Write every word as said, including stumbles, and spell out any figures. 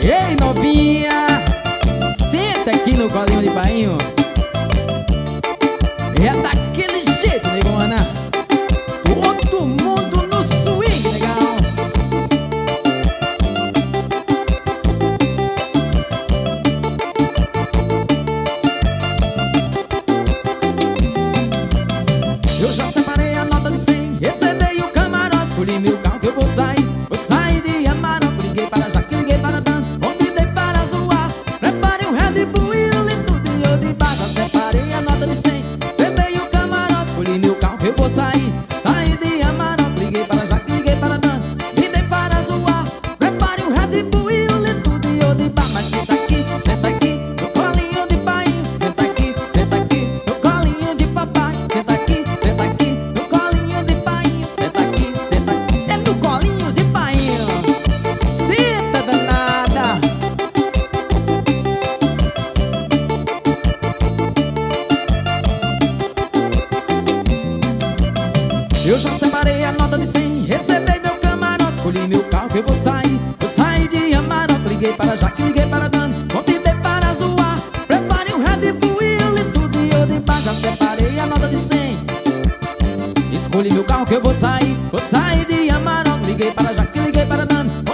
Ei, novinha, senta aqui no colinho de bainho. É daquele jeito, negona. Todo mundo no swing, legal. Eu já separei a nota de cem, recebi o camarote, escolhi meu carro que eu vou sair. Vou sair de Amarão, liguei para Jaque, liguei para Dan, convidei para zoar. Preparei um Red Bull e um litro de ouro de barra. Separei a nota de cem, recebi o camarote, escolhi meu carro que eu vou sair. Saí de Amarão, liguei para Jaque, liguei para Dan, convidei para zoar. Preparei um Red Bull e um litro de ouro de barra. Mas senta aqui, senta aqui, no colinho de pai. Senta aqui, senta aqui, no colinho de papai. Senta aqui, senta aqui, no colinho de pai. Senta aqui, senta aqui, é no colinho de pai. Senta, danada. Eu já separei a nota de cem, recebi meu camarote, escolhi meu carro que eu vou sair. Eu saí de Amarão, liguei para Jaque, liguei para Dan, convidei para zoar. Preparei um Red Bull e um litro de ouro de barra. Já separei a nota de cem, escolhi meu carro que eu vou sair. Eu saí de Amarão, liguei para Jaque, liguei para Dan,